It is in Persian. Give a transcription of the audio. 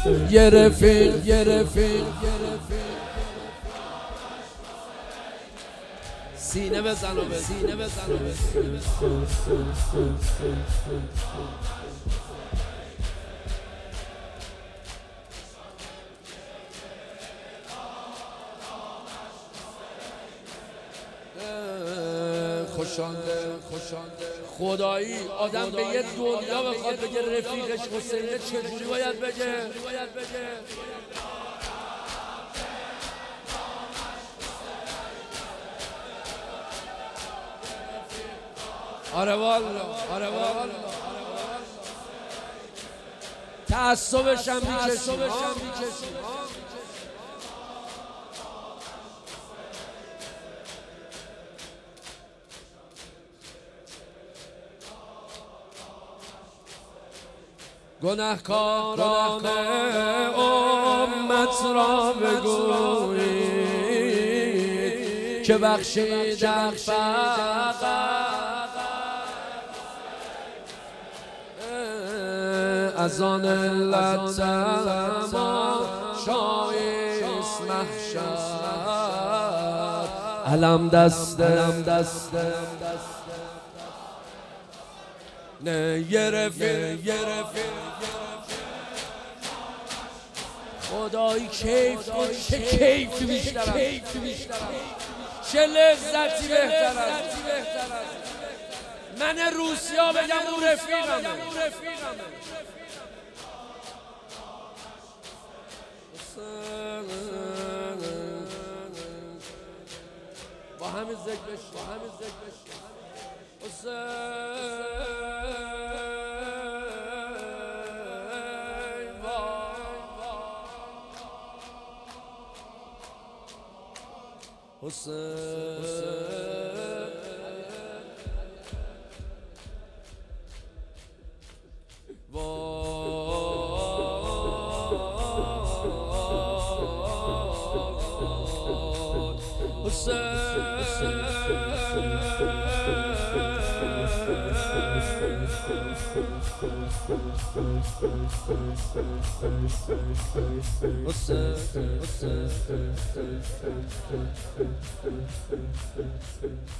یه رفیق سینه بزن و سینه بزن و خوشانده خدایی آدم به یه دنیا بخواد بگه رفیقش حسینه چجوری باید بگه؟ آره والا تعصبش هم میکشیم گناهکاران امت را بگویید که بخشیدن فقط از آن علت تماشاییست محشر علم دسته نه یه رفیق خدایی کیف کن چه کیفی بیشتر چه لذتی بهتر است من روسیا بگم اون رفیقمه با همین ذکر حسین